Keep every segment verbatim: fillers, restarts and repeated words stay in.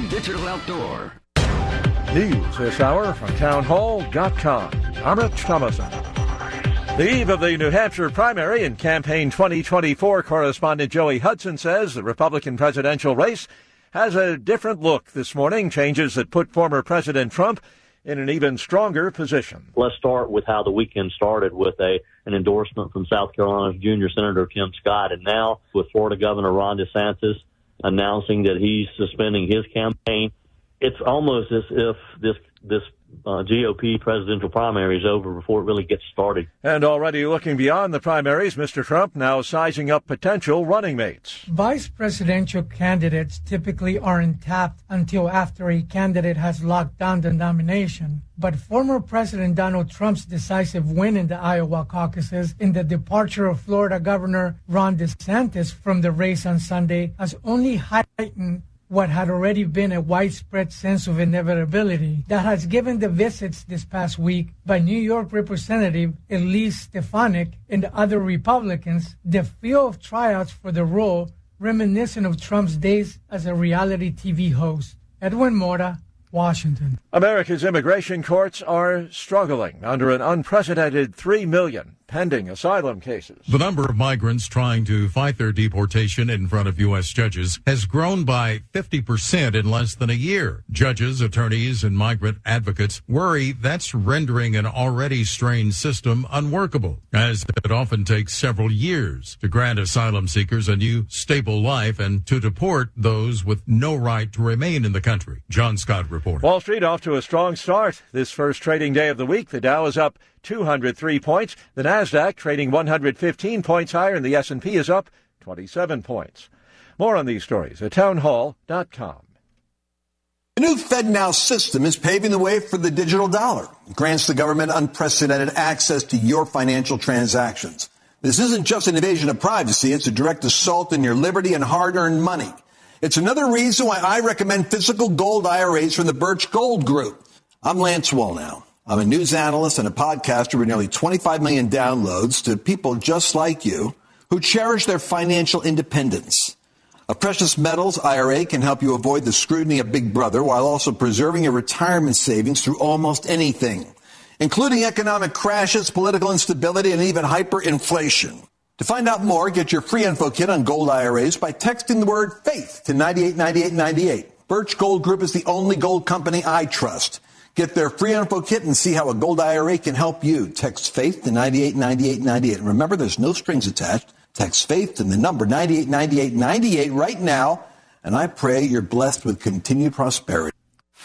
and Digital Outdoor. News this hour from town hall dot com. I'm Rich Thomason. The eve of the New Hampshire primary and campaign twenty twenty-four, correspondent Joey Hudson says the Republican presidential race has a different look this morning, changes that put former President Trump in an even stronger position. Let's start with how the weekend started with a an endorsement from South Carolina's junior Senator Tim Scott, and now with Florida Governor Ron DeSantis announcing that he's suspending his campaign. It's almost as if this this uh, G O P presidential primary is over before it really gets started. And already looking beyond the primaries, Mister Trump now sizing up potential running mates. Vice presidential candidates typically aren't tapped until after a candidate has locked down the nomination. But former President Donald Trump's decisive win in the Iowa caucuses and the departure of Florida Governor Ron DeSantis from the race on Sunday has only heightened what had already been a widespread sense of inevitability that has given the visits this past week by New York Representative Elise Stefanik and other Republicans the feel of tryouts for the role reminiscent of Trump's days as a reality T V host. Edwin Mora, Washington. America's immigration courts are struggling under an unprecedented three million pending asylum cases. The number of migrants trying to fight their deportation in front of U S judges has grown by fifty percent in less than a year. Judges, attorneys, and migrant advocates worry that's rendering an already strained system unworkable, as it often takes several years to grant asylum seekers a new, stable life and to deport those with no right to remain in the country. John Scott reports. Wall Street off to a strong start. This first trading day of the week, the Dow is up two hundred three points. The Nasdaq trading one hundred fifteen points higher, and the S and P is up twenty-seven points. More on these stories at town hall dot com. The new FedNow system is paving the way for the digital dollar. It grants the government unprecedented access to your financial transactions. This isn't just an invasion of privacy. It's a direct assault on your liberty and hard-earned money. It's another reason why I recommend physical gold I R As from the Birch Gold Group. I'm Lance Wallnow. I'm a news analyst and a podcaster with nearly twenty-five million downloads to people just like you who cherish their financial independence. A precious metals I R A can help you avoid the scrutiny of Big Brother while also preserving your retirement savings through almost anything, including economic crashes, political instability, and even hyperinflation. To find out more, get your free info kit on gold I R As by texting the word FAITH to nine eight nine eight nine eight. Birch Gold Group is the only gold company I trust. Get their free info kit and see how a gold I R A can help you. Text FAITH to nine eight nine eight nine eight. And remember, there's no strings attached. Text FAITH to the number nine eight nine eight nine eight right now. And I pray you're blessed with continued prosperity.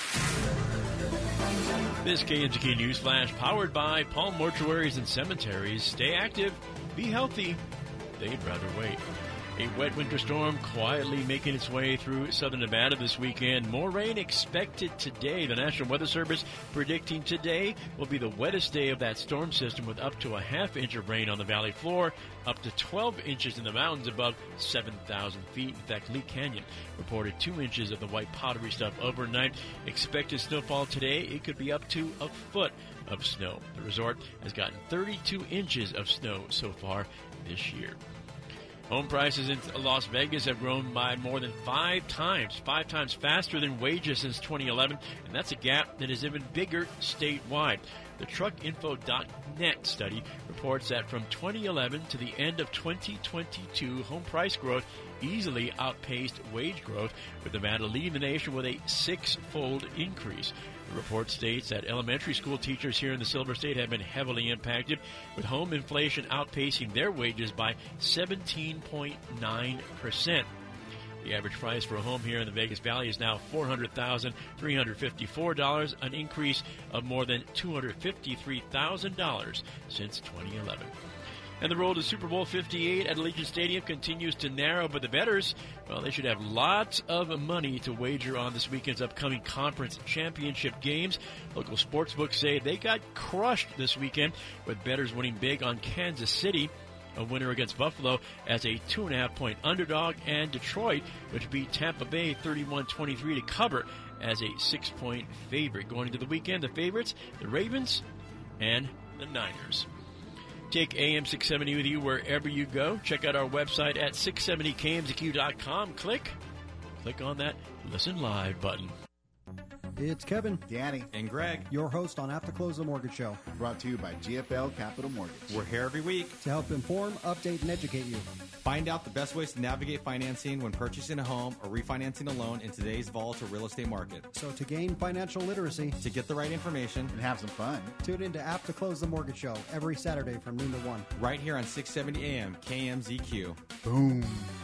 This K M Z K News Flash powered by Palm Mortuaries and Cemeteries. Stay active, be healthy. They'd rather wait. A wet winter storm quietly making its way through southern Nevada this weekend. More rain expected today. The National Weather Service predicting today will be the wettest day of that storm system, with up to a half inch of rain on the valley floor, up to twelve inches in the mountains above seven thousand feet. In fact, Lee Canyon reported two inches of the white powdery stuff overnight. Expected snowfall today, it could be up to a foot of snow. The resort has gotten thirty-two inches of snow so far this year. Home prices in Las Vegas have grown by more than five times, five times faster than wages since twenty eleven, and that's a gap that is even bigger statewide. The truck info dot net study reports that from twenty eleven to the end of twenty twenty-two, home price growth easily outpaced wage growth, with Nevada leading the nation with a six-fold increase. The report states that elementary school teachers here in the Silver State have been heavily impacted, with home inflation outpacing their wages by seventeen point nine percent. The average price for a home here in the Vegas Valley is now four hundred thousand three hundred fifty-four dollars, an increase of more than two hundred fifty-three thousand dollars since twenty eleven. And the road to Super Bowl fifty-eight at Allegiant Stadium continues to narrow, but the bettors, well, they should have lots of money to wager on this weekend's upcoming conference championship games. Local sportsbooks say they got crushed this weekend, with bettors winning big on Kansas City, a winner against Buffalo as a two and a half point underdog, and Detroit, which beat Tampa Bay thirty-one twenty-three to cover as a six point favorite. Going into the weekend, the favorites, the Ravens and the Niners. Take A M six seventy with you wherever you go. Check out our website at six seventy K M Z Q dot com. Click, click on that Listen Live button. It's Kevin, Danny, and Greg, your host on After Close the Mortgage Show. Brought to you by G F L Capital Mortgage. We're here every week to help inform, update, and educate you. Find out the best ways to navigate financing when purchasing a home or refinancing a loan in today's volatile real estate market. So to gain financial literacy, to get the right information, and have some fun, tune in to After Close the Mortgage Show every Saturday from noon to one. Right here on six seventy A M K M Z Q. Boom.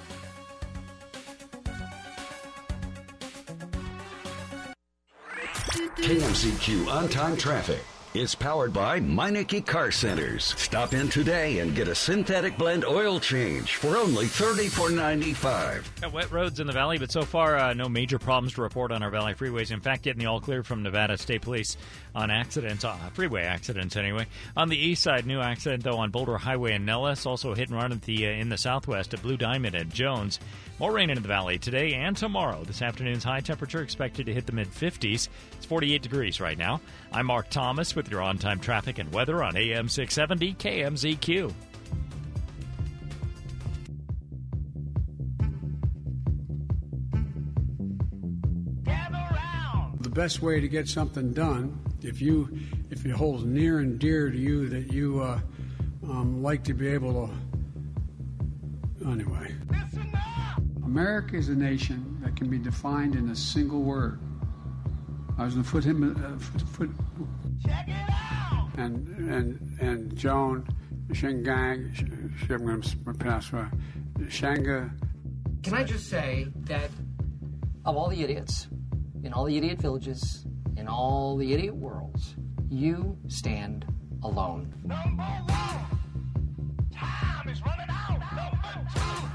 K M Z Q On-Time Traffic is powered by Meineke Car Centers. Stop in today and get a synthetic blend oil change for only thirty-four ninety-five. Got wet roads in the valley, but so far uh, no major problems to report on our valley freeways. In fact, getting the all clear from Nevada State Police on accidents, uh, freeway accidents anyway. On the east side, new accident though on Boulder Highway in Nellis. Also hit and run at the uh, in the southwest at Blue Diamond at Jones. More rain in the valley today and tomorrow. This afternoon's high temperature expected to hit the mid fifties. It's forty-eight degrees right now. I'm Mark Thomas with your on-time traffic and weather on A M six seventy K M Z Q. The best way to get something done, if you if it holds near and dear to you that you uh, um, like to be able to, anyway. America is a nation that can be defined in a single word. I was going to put him, uh, foot, foot, check it out. And and and Joan Shengang, I'm going to pronounce right, Shanga. Can I just say that of all the idiots in all the idiot villages in all the idiot worlds, you stand alone. Number one, time is running out. Number two.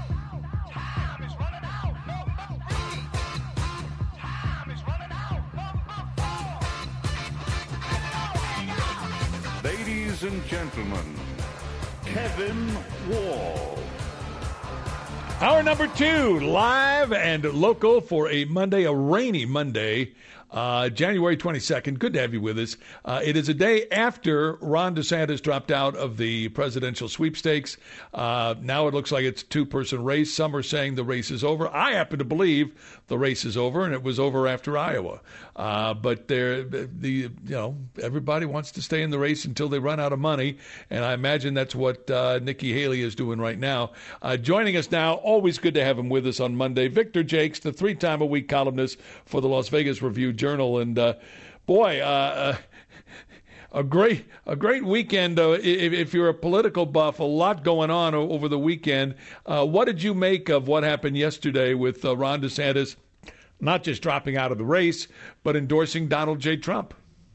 Ladies and gentlemen, Kevin Wall. Hour number two, live and local for a Monday, a rainy Monday, uh, January twenty-second. Good to have you with us. Uh, it is a day after Ron DeSantis dropped out of the presidential sweepstakes. Uh, now it looks like it's a two-person race. Some are saying the race is over. I happen to believe the race is over, and it was over after Iowa. Uh, but there, the you know, everybody wants to stay in the race until they run out of money, and I imagine that's what uh, Nikki Haley is doing right now. Uh, joining us now, always good to have him with us on Monday, Victor Jakes, the three-time-a-week columnist for the Las Vegas Review-Journal, and uh, boy, uh, uh, a great a great weekend. Uh, if, if you're a political buff, a lot going on o- over the weekend. Uh, what did you make of what happened yesterday with uh, Ron DeSantis? Not just dropping out of the race, but endorsing Donald J. Trump.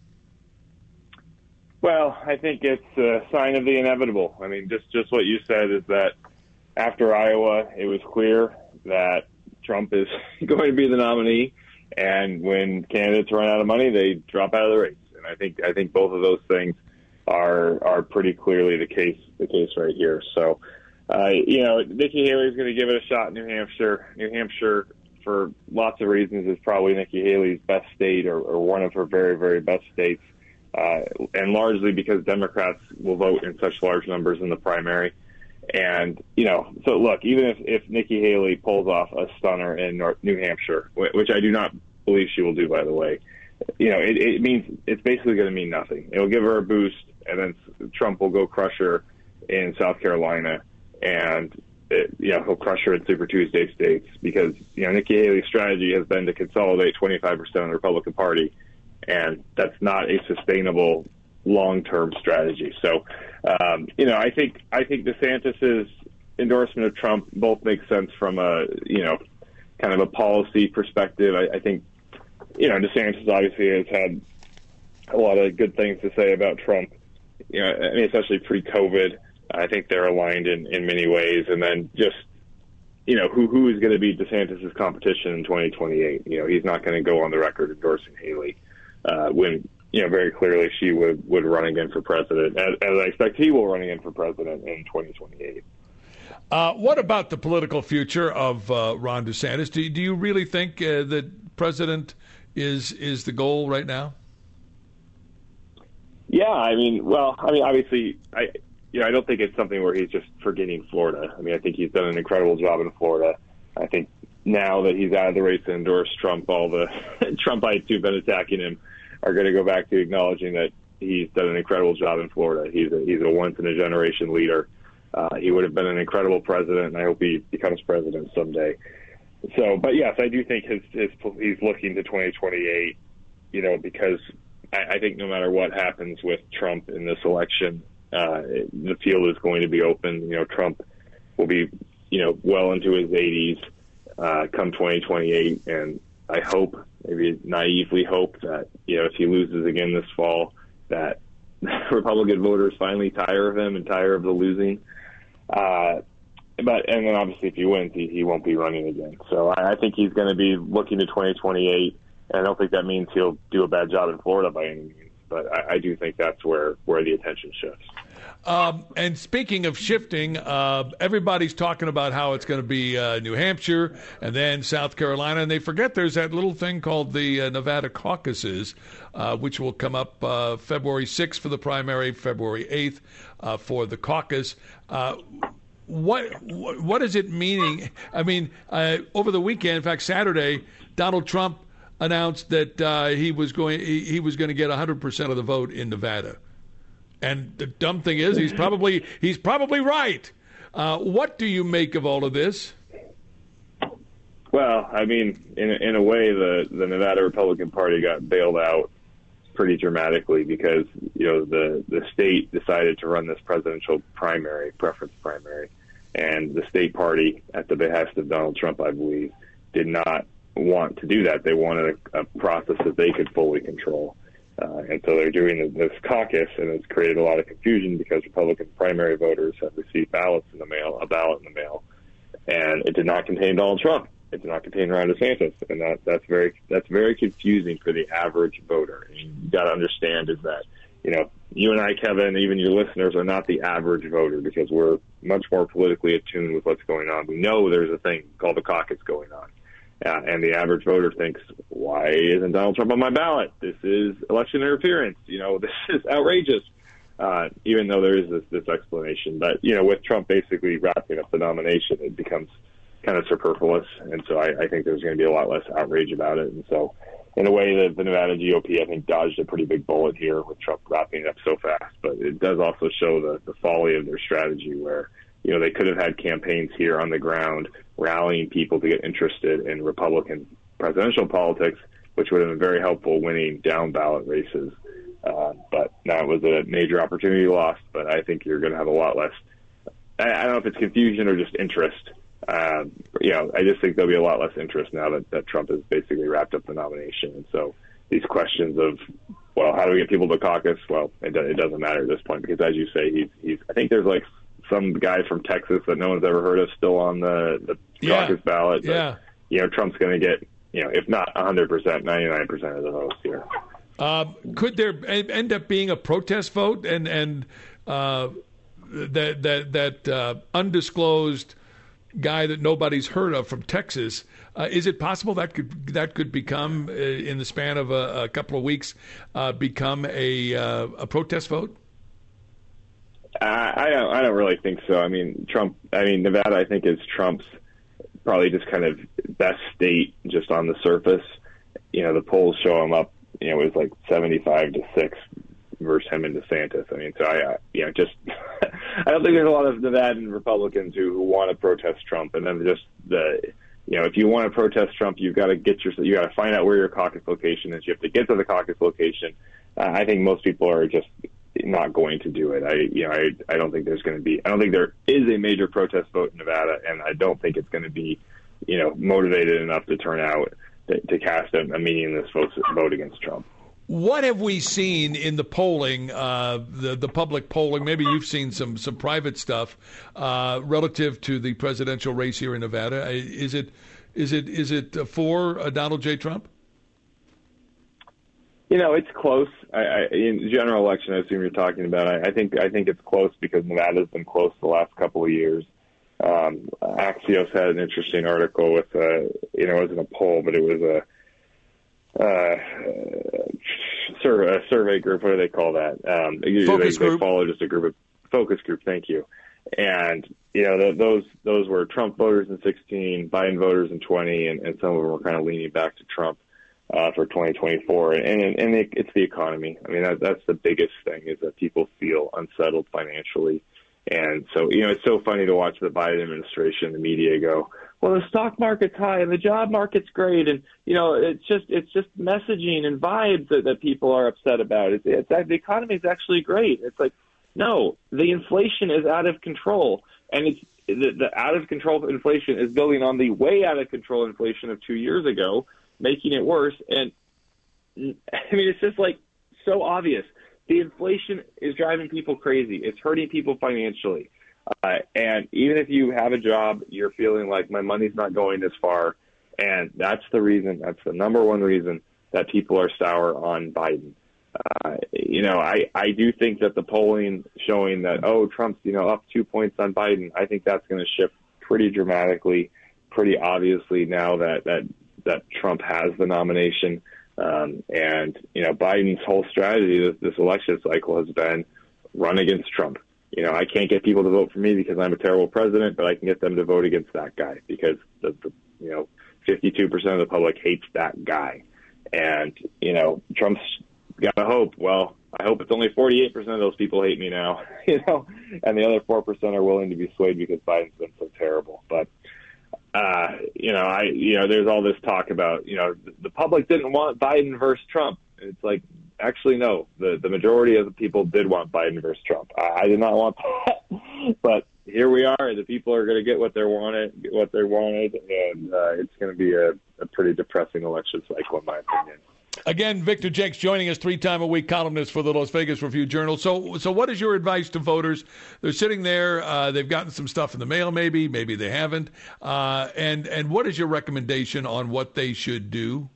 Well, I think it's a sign of the inevitable. I mean, just, just what you said is that after Iowa, it was clear that Trump is going to be the nominee, and when candidates run out of money, they drop out of the race. And I think I think both of those things are are pretty clearly the case the case right here. So, uh, you know, Nikki Haley is going to give it a shot in New Hampshire. New Hampshire, for lots of reasons, is probably Nikki Haley's best state, or, or one of her very, very best states, uh, and largely because Democrats will vote in such large numbers in the primary. And, you know, so look, even if, if Nikki Haley pulls off a stunner in North, New Hampshire, which I do not believe she will do, by the way, you know, it, it means it's basically going to mean nothing. It will give her a boost, and then Trump will go crush her in South Carolina, and It, you know, he'll crush her in Super Tuesday states because, you know, Nikki Haley's strategy has been to consolidate twenty-five percent of the Republican Party, and that's not a sustainable long-term strategy. So, um, you know, I think I think DeSantis's endorsement of Trump both makes sense from a, you know, kind of a policy perspective. I, I think, you know, DeSantis obviously has had a lot of good things to say about Trump, you know, I mean, especially pre-COVID. I think they're aligned in, in many ways. And then just, you know, who who is going to be DeSantis' competition in twenty twenty-eight? You know, he's not going to go on the record endorsing Haley uh, when, you know, very clearly she would, would run again for president, as, as I expect he will run again for president in twenty twenty-eight. Uh, what about the political future of uh, Ron DeSantis? Do, do you really think uh, that president is is the goal right now? Yeah, I mean, well, I mean, obviously, I you know, I don't think it's something where he's just forgetting Florida. I mean, I think he's done an incredible job in Florida. I think, now that he's out of the race to endorse Trump, all the Trumpites who've been attacking him are going to go back to acknowledging that he's done an incredible job in Florida. He's a, he's a once-in-a-generation leader. Uh, he would have been an incredible president, and I hope he becomes president someday. So, but yes, I do think his, his he's looking to twenty twenty-eight, you know, because I, I think no matter what happens with Trump in this election, uh, the field is going to be open. You know, Trump will be, you know, well into his eighties uh, come twenty twenty-eight, and I hope, maybe naively hope, that, you know, if he loses again this fall, that Republican voters finally tire of him and tire of the losing. Uh, but and then obviously if he wins, he, he won't be running again. So I, I think he's going to be looking to twenty twenty-eight, and I don't think that means he'll do a bad job in Florida by any means. But I, I do think that's where, where the attention shifts. Um, and speaking of shifting, uh, everybody's talking about how it's going to be uh, New Hampshire and then South Carolina, and they forget there's that little thing called the uh, Nevada caucuses, uh, which will come up uh, February sixth for the primary, February eighth uh, for the caucus. Uh, what, what what is it meaning? I mean, uh, over the weekend, in fact, Saturday, Donald Trump announced that uh, he was going he, he was going to get one hundred percent of the vote in Nevada. And the dumb thing is, he's probably he's probably right. Uh, what do you make of all of this? Well, I mean, in in a way, the, the Nevada Republican Party got bailed out pretty dramatically because, you know, the, the state decided to run this presidential primary, preference primary, and the state party, at the behest of Donald Trump, I believe, did not want to do that. They wanted a, a process that they could fully control. Uh, and so they're doing this caucus, and it's created a lot of confusion because Republican primary voters have received ballots in the mail, a ballot in the mail, and it did not contain Donald Trump. It did not contain Ron DeSantis, and that, that's very that's very confusing for the average voter. And you got to understand is that, you know, you and I, Kevin, even your listeners, are not the average voter because we're much more politically attuned with what's going on. We know there's a thing called the caucus going on. Uh, and the average voter thinks, why isn't Donald Trump on my ballot? This is election interference. You know, this is outrageous, uh, even though there is this, this explanation. But, you know, with Trump basically wrapping up the nomination, it becomes kind of superfluous. And so I, I think there's going to be a lot less outrage about it. And so in a way, the, the Nevada G O P, I think, dodged a pretty big bullet here with Trump wrapping it up so fast. But it does also show the, the folly of their strategy where, you know, they could have had campaigns here on the ground rallying people to get interested in Republican presidential politics, which would have been very helpful winning down ballot races. Uh, but that was a major opportunity lost. But I think you're going to have a lot less. I, I don't know if it's confusion or just interest. Uh, you know, I just think there'll be a lot less interest now that, that Trump has basically wrapped up the nomination. And so these questions of, well, how do we get people to caucus? Well, it, do, it doesn't matter at this point because, as you say, he's, he's. I think there's like some guy from Texas that no one's ever heard of still on the, the yeah. caucus ballot. But, yeah. you know, Trump's going to get, you know, if not one hundred percent, ninety-nine percent of the votes here. Uh, could there end up being a protest vote and, and uh, that, that, that uh, undisclosed guy that nobody's heard of from Texas? Uh, is it possible that could that could become, uh, in the span of a, a couple of weeks, uh, become a, uh, a protest vote? Uh, I don't. I don't really think so. I mean, Trump. I mean, Nevada. I think is Trump's probably just kind of best state, just on the surface. You know, the polls show him up. You know, it was like seventy-five to six versus him and DeSantis. I mean, so I, uh, you know, just I don't think there's a lot of Nevadan Republicans who, who want to protest Trump, and then just the, you know, if you want to protest Trump, you've got to get your, you got to find out where your caucus location is. You have to get to the caucus location. Uh, I think most people are just not going to do it. I, you know, I, I don't think there's going to be, I don't think there is a major protest vote in Nevada, and I don't think it's going to be, you know, motivated enough to turn out to, to cast a, a meaningless vote, vote against Trump. What have we seen in the polling, uh, the the public polling? Maybe you've seen some some private stuff uh, relative to the presidential race here in Nevada. Is it is it is it for uh, Donald J. Trump? You know, it's close. I, I, in general election, I assume you're talking about. I, I think I think it's close because Nevada's been close the last couple of years. Um, Axios had an interesting article with, uh, you know, it wasn't a poll, but it was a, uh, survey, a survey group. What do they call that? Um, focus they, group. They follow just a group of focus group. Thank you. And, you know, the, those those were Trump voters in sixteen, Biden voters in twenty, and, and some of them were kind of leaning back to Trump uh, for twenty twenty-four. And, and it, it's the economy. I mean, that, that's the biggest thing, is that people feel unsettled financially. And so, you know, it's so funny to watch the Biden administration, the media go, well, the stock market's high and the job market's great. And, you know, it's just it's just messaging and vibes that, that people are upset about. It's, it's the economy is actually great. It's like, no, the inflation is out of control. And it's the, the out of control inflation is building on the way out of control inflation of two years ago, making it worse. And I mean, it's just like so obvious. The inflation is driving people crazy. It's hurting people financially. Uh, and even if you have a job, you're feeling like my money's not going this far. And that's the reason, that's the number one reason that people are sour on Biden. Uh, you know, I, I do think that the polling showing that, oh, Trump's, you know, up two points on Biden, I think that's going to shift pretty dramatically, pretty obviously now that, that, that Trump has the nomination. Um, and, you know, Biden's whole strategy this, this election cycle has been run against Trump. You know, I can't get people to vote for me because I'm a terrible president, but I can get them to vote against that guy because, the, the you know, fifty-two percent of the public hates that guy. And, you know, Trump's got to hope, well, I hope it's only forty-eight percent of those people hate me now, you know, and the other four percent are willing to be swayed because Biden's been so terrible. But, uh, you know, I, you know, there's all this talk about, you know, the public didn't want Biden versus Trump. It's like, actually, no, the, the majority of the people did want Biden versus Trump. I, I did not want that, but here we are. The people are going to get what they wanted, get what they wanted, and uh, it's going to be a, a pretty depressing election cycle, in my opinion. Again, Victor Jenks joining us, three-time-a-week columnist for the Las Vegas Review-Journal. So so what is your advice to voters? They're sitting there. Uh, they've gotten some stuff in the mail maybe. Maybe they haven't. Uh, and, and what is your recommendation on what they should do?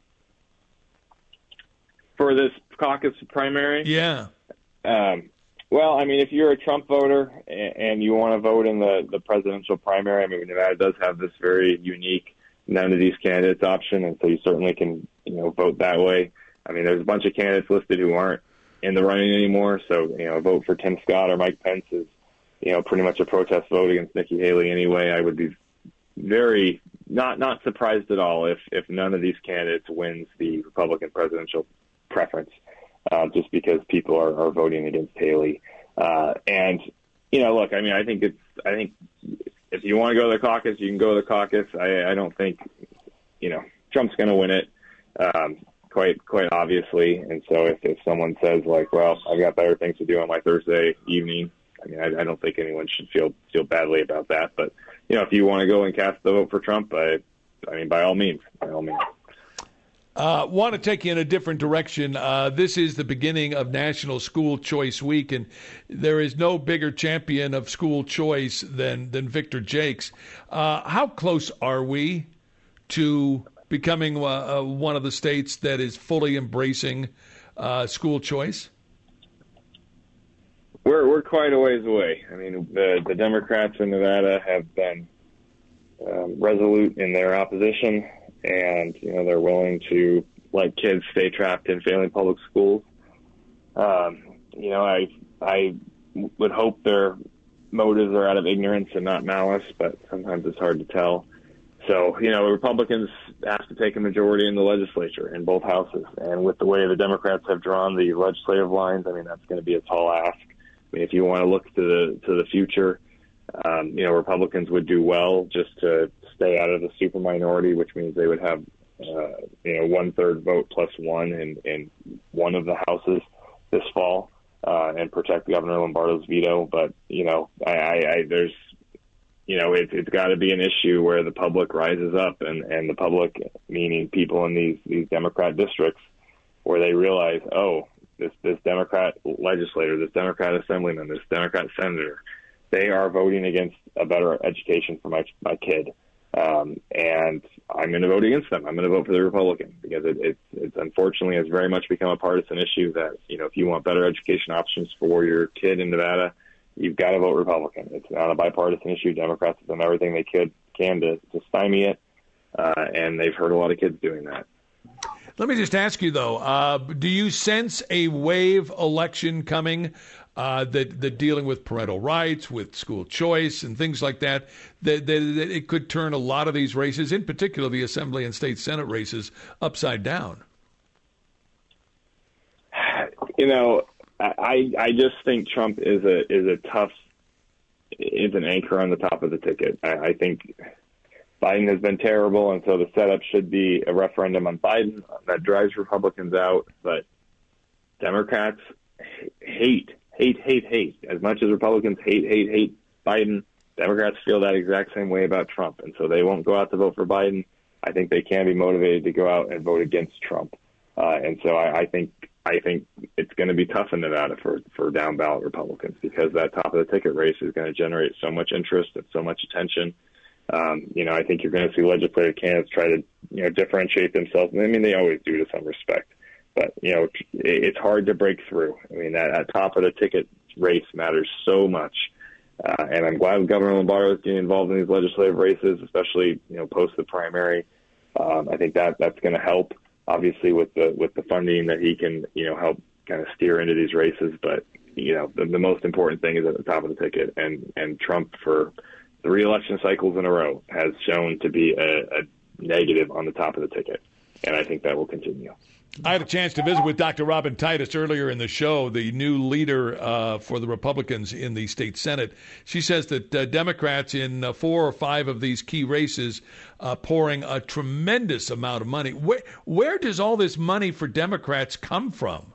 For this caucus primary? Yeah. Um, well, I mean, if you're a Trump voter and, and you want to vote in the, the presidential primary, I mean, Nevada does have this very unique none of these candidates option, and so you certainly can, you know, vote that way. I mean, there's a bunch of candidates listed who aren't in the running anymore, so, you know, vote for Tim Scott or Mike Pence is, you know, pretty much a protest vote against Nikki Haley anyway. I would be very not not surprised at all if, if none of these candidates wins the Republican presidential preference, uh, just because people are, are voting against Haley. Uh, and, you know, look, I mean, I think it's, I think if you want to go to the caucus, you can go to the caucus. I, I don't think, you know, Trump's going to win it, um, quite, quite obviously. And so if, if someone says like, well, I've got better things to do on my Thursday evening, I mean, I, I don't think anyone should feel, feel badly about that. But, you know, if you want to go and cast the vote for Trump, I, I mean, by all means, by all means. Uh, want to take you in a different direction. Uh, this is the beginning of National School Choice Week, and there is no bigger champion of school choice than, than Victor Jenks. Uh, how close are we to becoming uh, uh, one of the states that is fully embracing uh, school choice? We're we're quite a ways away. I mean, the, the Democrats in Nevada have been um, resolute in their opposition. And, you know, they're willing to let kids stay trapped in failing public schools. Um, you know, I I would hope their motives are out of ignorance and not malice, but sometimes it's hard to tell. So, you know, Republicans have to take a majority in the legislature in both houses. And with the way the Democrats have drawn the legislative lines, I mean, that's going to be a tall ask. I mean, if you want to look to the to the future, um, you know, Republicans would do well just to stay out of the super minority, which means they would have, uh, you know, one third vote plus one in, in one of the houses this fall, uh, and protect Governor Lombardo's veto. But, you know, I, I, I there's, you know, it, it's got to be an issue where the public rises up, and, and the public, meaning people in these, these Democrat districts, where they realize, oh, this, this Democrat legislator, this Democrat assemblyman, this Democrat senator, they are voting against a better education for my, my kid. Um, and I'm going to vote against them. I'm going to vote for the Republican because it, it, it's unfortunately has very much become a partisan issue that, you know, if you want better education options for your kid in Nevada, you've got to vote Republican. It's not a bipartisan issue. Democrats have done everything they could, can to, to stymie it, uh, and they've hurt a lot of kids doing that. Let me just ask you, though, uh, do you sense a wave election coming uh, that that dealing with parental rights, with school choice, and things like that, that, that, that it could turn a lot of these races, in particular the Assembly and State Senate races, upside down. You know, I I just think Trump is a is a tough is an anchor on the top of the ticket. I, I think Biden has been terrible, and so the setup should be a referendum on Biden that drives Republicans out. But Democrats hate, hate, hate, hate. As much as Republicans hate, hate, hate Biden, Democrats feel that exact same way about Trump, and so they won't go out to vote for Biden. I think they can be motivated to go out and vote against Trump, uh, and so I, I think I think it's going to be tough in Nevada for for down ballot Republicans because that top of the ticket race is going to generate so much interest and so much attention. Um, you know, I think you're going to see legislative candidates try to, you know, differentiate themselves. I mean, they always do to some respect, but, you know, it's hard to break through. I mean, that, that top of the ticket race matters so much. Uh, and I'm glad Governor Lombardo is getting involved in these legislative races, especially, you know, post the primary. Um, I think that that's going to help, obviously, with the, with the funding that he can, you know, help kind of steer into these races. But, you know, the, the most important thing is at the top of the ticket, and, and Trump for three election cycles in a row has shown to be a, a negative on the top of the ticket, and I think that will continue. I had a chance to visit with Doctor Robin Titus earlier in the show, the new leader uh, for the Republicans in the state Senate. She says that uh, Democrats in uh, four or five of these key races uh, pouring a tremendous amount of money. Where, where does all this money for Democrats come from?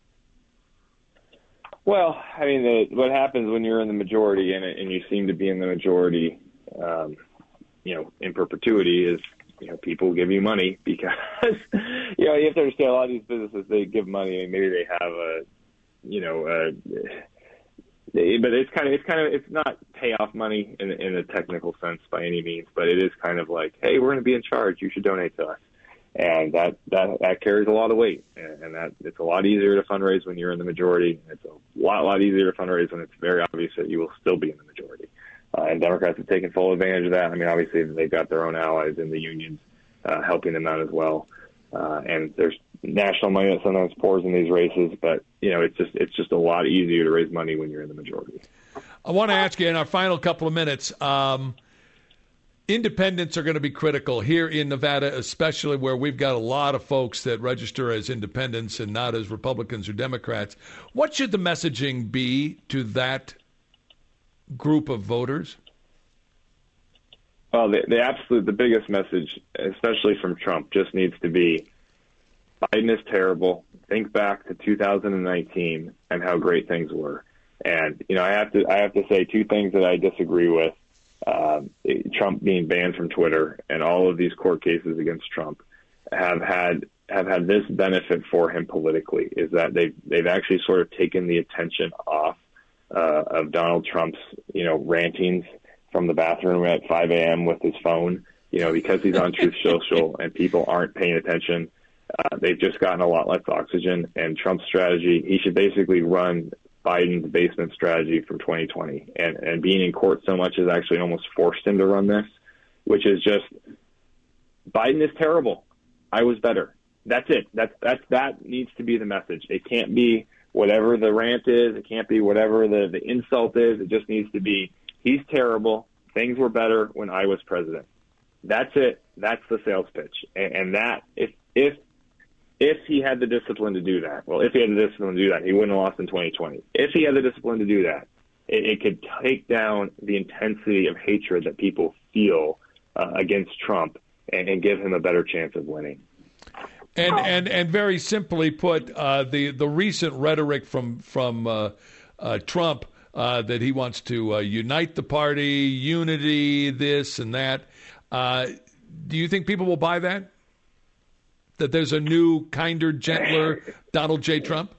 Well, I mean, the, what happens when you're in the majority and, and you seem to be in the majority, um, you know, in perpetuity is, you know, people give you money because, you know, you have to understand a lot of these businesses, they give money and maybe they have a, you know, a, they, but it's kind of, it's kind of, it's not payoff money in, in a technical sense by any means, but it is kind of like, hey, we're going to be in charge. You should donate to us. And that, that, that carries a lot of weight, and that it's a lot easier to fundraise when you're in the majority. It's a lot, lot easier to fundraise when it's very obvious that you will still be in the majority. Uh, and Democrats have taken full advantage of that. I mean, obviously they've got their own allies in the unions uh, helping them out as well. Uh, and there's national money that sometimes pours in these races, but you know, it's just it's just a lot easier to raise money when you're in the majority. I want to ask you in our final couple of minutes. Um, Independents are going to be critical here in Nevada, especially where we've got a lot of folks that register as independents and not as Republicans or Democrats. What should the messaging be to that group of voters? Well, the, the absolute, the biggest message, especially from Trump, just needs to be Biden is terrible. Think back to two thousand nineteen and how great things were. And, you know, I have to, I have to say two things that I disagree with. Uh, Trump being banned from Twitter and all of these court cases against Trump have had have had this benefit for him politically, is that they've they've actually sort of taken the attention off uh, of Donald Trump's, you know, rantings from the bathroom at five a.m. with his phone, you know, because he's on Truth Social and people aren't paying attention. Uh, they've just gotten a lot less oxygen, and Trump's strategy, he should basically run Biden's basement strategy from twenty twenty, and, and being in court so much has actually almost forced him to run this, which is just, Biden is terrible. I was better. That's it. That's, that's, that needs to be the message. It can't be whatever the rant is. It can't be whatever the, the insult is. It just needs to be, he's terrible. Things were better when I was president. That's it. That's the sales pitch. And, and that, if, if, If he had the discipline to do that, well, if he had the discipline to do that, he wouldn't have lost in twenty twenty. If he had the discipline to do that, it, it could take down the intensity of hatred that people feel uh, against Trump and, and give him a better chance of winning. And and, and very simply put, uh, the the recent rhetoric from from uh, uh, Trump uh, that he wants to uh, unite the party, unity, this and that. Uh, do you think people will buy that? That there's a new, kinder, gentler Donald J. Trump?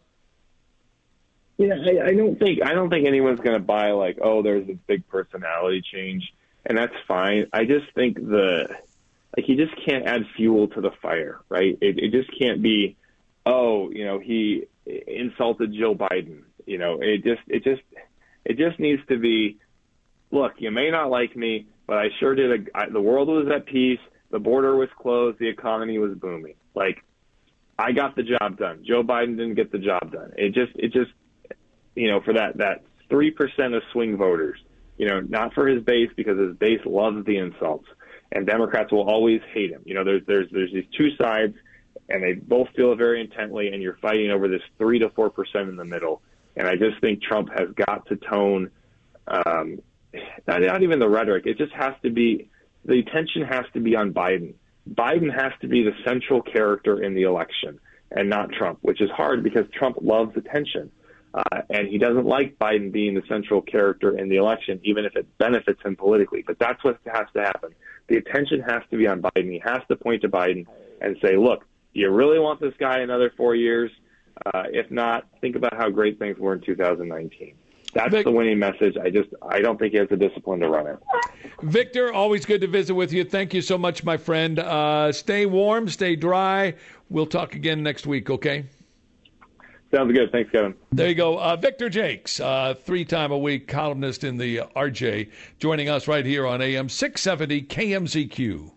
Yeah, I, I don't think I don't think anyone's going to buy like, oh, there's a big personality change, and that's fine. I just think the like he just can't add fuel to the fire, right? It, it just can't be, oh, you know, he insulted Joe Biden. You know, it just it just it just needs to be, look, you may not like me, but I sure did. A, I, the world was at peace. The border was closed. The economy was booming. Like, I got the job done. Joe Biden didn't get the job done. It just, it just, you know, for that, that three percent of swing voters, you know, not for his base, because his base loves the insults, and Democrats will always hate him. You know, there's, there's, there's these two sides, and they both feel it very intently, and you're fighting over this three to four percent in the middle. And I just think Trump has got to tone, um, not, not even the rhetoric. It just has to be, the attention has to be on Biden. Biden has to be the central character in the election and not Trump, which is hard because Trump loves attention. Uh, and he doesn't like Biden being the central character in the election, even if it benefits him politically. But that's what has to happen. The attention has to be on Biden. He has to point to Biden and say, look, do you really want this guy another four years? Uh, if not, think about how great things were in two thousand nineteen. That's Vic, the winning message. I just I don't think he has the discipline to run it. Victor, always good to visit with you. Thank you so much, my friend. Uh, stay warm, stay dry. We'll talk again next week, okay? Sounds good. Thanks, Kevin. There you go. Uh, Victor Jakes, uh, three-time-a-week columnist in the R J, joining us right here on A M six seventy K M Z Q.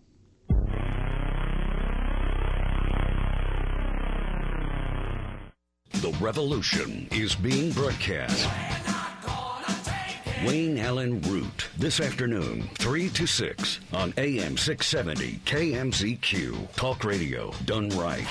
The revolution is being broadcast. Wayne Allen Root, this afternoon, three to six, on A M six seventy K M Z Q. Talk radio done right.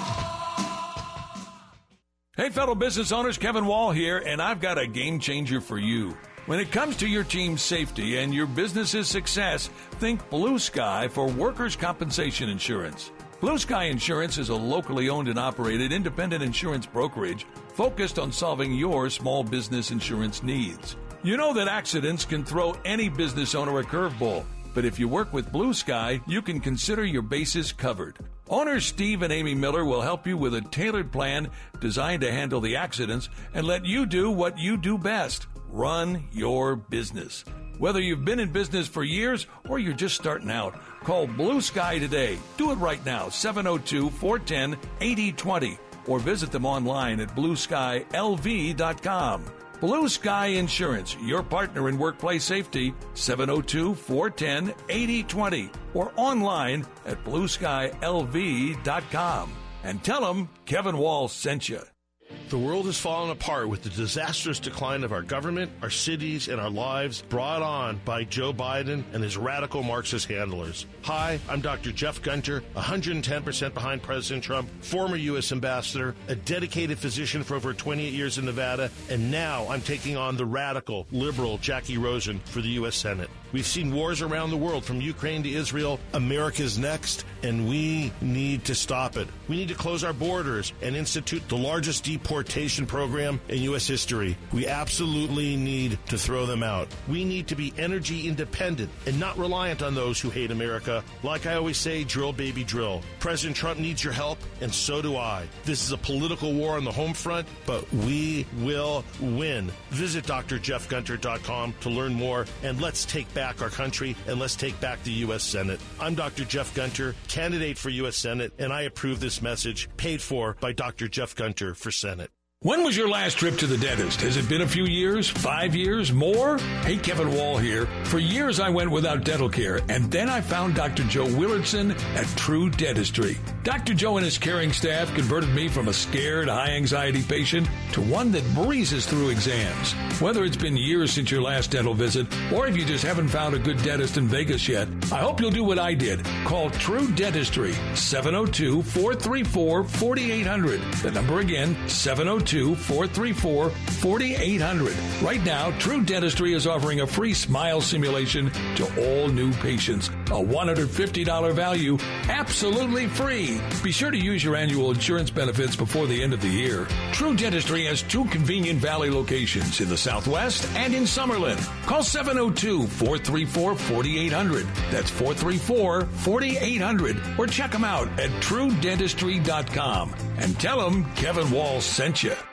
Hey, fellow business owners, Kevin Wall here, and I've got a game changer for you. When it comes to your team's safety and your business's success, think Blue Sky for workers' compensation insurance. Blue Sky Insurance is a locally owned and operated independent insurance brokerage focused on solving your small business insurance needs. You know that accidents can throw any business owner a curveball, but if you work with Blue Sky, you can consider your bases covered. Owners Steve and Amy Miller will help you with a tailored plan designed to handle the accidents and let you do what you do best, run your business. Whether you've been in business for years or you're just starting out, call Blue Sky today. Do it right now, seven oh two, four one zero, eight oh two oh, or visit them online at blue sky l v dot com. Blue Sky Insurance, your partner in workplace safety, seven oh two, four one zero, eight oh two oh, or online at blue sky l v dot com. And tell them Kevin Wall sent you. The world has fallen apart with the disastrous decline of our government, our cities, and our lives brought on by Joe Biden and his radical Marxist handlers. Hi, I'm Doctor Jeff Gunter, one hundred ten percent behind President Trump, former U S ambassador, a dedicated physician for over twenty-eight years in Nevada, and now I'm taking on the radical, liberal Jackie Rosen for the U S Senate. We've seen wars around the world, from Ukraine to Israel. America's next, and we need to stop it. We need to close our borders and institute the largest deportation program in U S history. We absolutely need to throw them out. We need to be energy independent and not reliant on those who hate America. Like I always say, drill, baby, drill. President Trump needs your help, and so do I. This is a political war on the home front, but we will win. Visit D R jeff gunter dot com to learn more, and let's take back our country, and let's take back the U S Senate. I'm Doctor Jeff Gunter, candidate for U S Senate, and I approve this message, paid for by Doctor Jeff Gunter for Senate. When was your last trip to the dentist? Has it been a few years? Five years? More? Hey, Kevin Wall here. For years I went without dental care, and then I found Doctor Joe Willardson at True Dentistry. Doctor Joe and his caring staff converted me from a scared, high-anxiety patient to one that breezes through exams. Whether it's been years since your last dental visit, or if you just haven't found a good dentist in Vegas yet, I hope you'll do what I did. Call True Dentistry, seven oh two, four three four, four eight zero zero. The number again, seven oh two, four three four, four eight zero zero. Right now, True Dentistry is offering a free smile simulation to all new patients. A one hundred fifty dollars value, absolutely free. Be sure to use your annual insurance benefits before the end of the year. True Dentistry has two convenient Valley locations in the Southwest and in Summerlin. Call seven oh two, four three four, four eight zero zero. That's four three four, four eight zero zero. Or check them out at true dentistry dot com and tell them Kevin Wall sent you.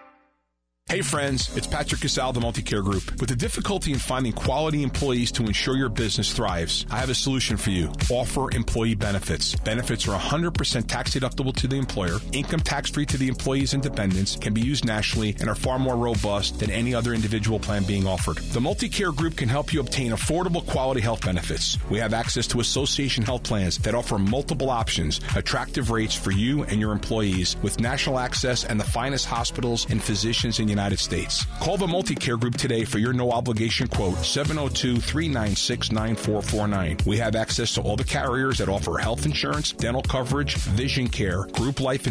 Hey friends, it's Patrick Casal, the Multicare Group. With the difficulty in finding quality employees to ensure your business thrives, I have a solution for you. Offer employee benefits. Benefits are one hundred percent tax deductible to the employer, income tax free to the employee's and dependents, can be used nationally, and are far more robust than any other individual plan being offered. The Multicare Group can help you obtain affordable quality health benefits. We have access to association health plans that offer multiple options, attractive rates for you and your employees, with national access and the finest hospitals and physicians in the United States. Call the Multi-Care Group today for your no-obligation quote, seven oh two, three nine six, nine four four nine. We have access to all the carriers that offer health insurance, dental coverage, vision care, group life and